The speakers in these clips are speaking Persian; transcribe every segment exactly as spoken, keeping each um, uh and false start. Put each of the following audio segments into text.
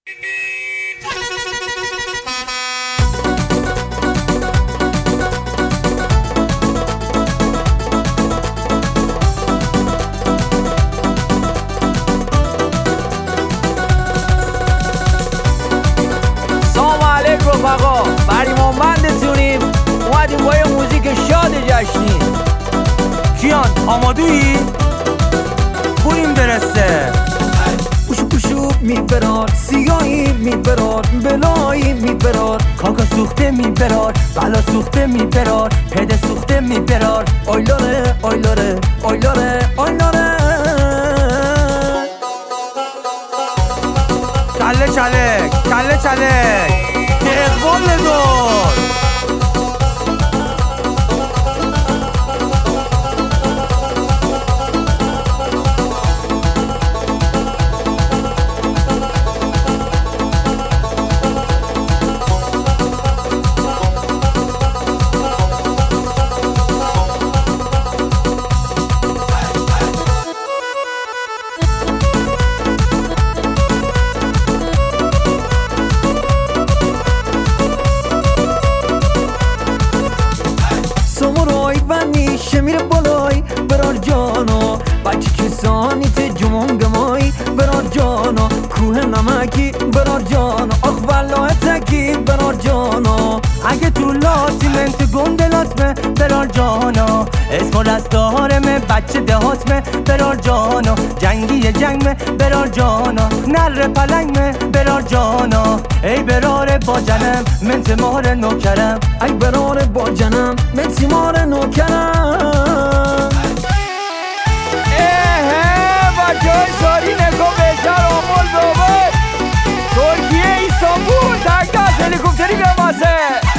سلام علیکم رفقا، بریمانبندتونیم. اومدیم با یه موزیک شاد جشنی. کیان آمادویی؟ بریم برسته. پوشو پوشو میبرار، سیاهی میبرار، بلایی میبرار، کاکا سوخته میبرار، بلا سوخته میبرار، پده سوخته میبرار. آیلاره آیلاره آیلاره آیلاره کله چلک کله چلک که اقبال ندار. سامورای و نیشه میره بالای برار جانا، بچه کسانیت جمون گمایی برار جانا، کوه نمکی برار جانا، آخ والله تکی برار جانا. اگه تو لاتیمنت گندلاتمه برار جانا، اسم رستارمه بچه دهاتمه برار جانا، جنگی جنگمه برار جانا، نر پلنگمه برار جانا. ای برار با جنم من تمار نوکرم، ای برار با جنم من تیمار نوکرم. اهه بچه های ساری نگاه بهتر آمال بابا ترکیه ایستانبول تک دست هلیکوپتری بمازه.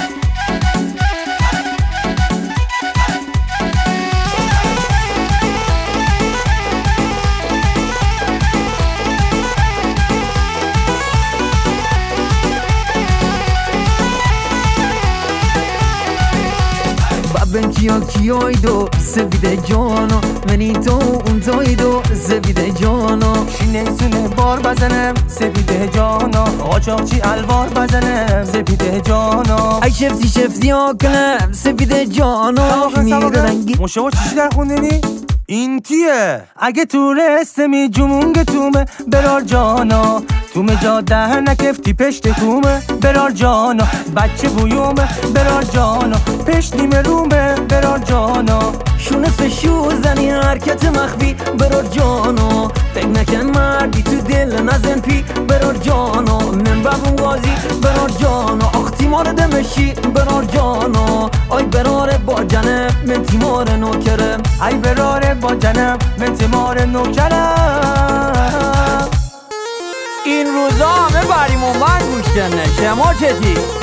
ببین کیا کیایدو سویده جانا، منی تو اون تویدو سویده جانا. شینه سونه بار بزنم سپیده جانا، قاچاقچی الوار بزنم سپیده جانا. ای شفتی شفتی ها کنم سپیده جانا. میره رنگی مشابه چیشی در خوندنی؟ این تیه اگه تو رسته می جمونگ تومه برار جانا، تومه جاده نکفتی پشت کومه برار جانا، بچه بویومه برار جانا، پشت نیمه رومه برار جانا. شونس به شو زنی حرکت مخفی برار جانا، فکر نکن مردی تو دل نزن پی برار جانا. من ببون غازی برار جانا، آخ تیمار دمشی برار جانا. آی برار با جنم من تیمار نوکرم، ای برار با جنم من تیمار نوکرم. این روزا همه بریمانبند گوش کنه. شما چتی؟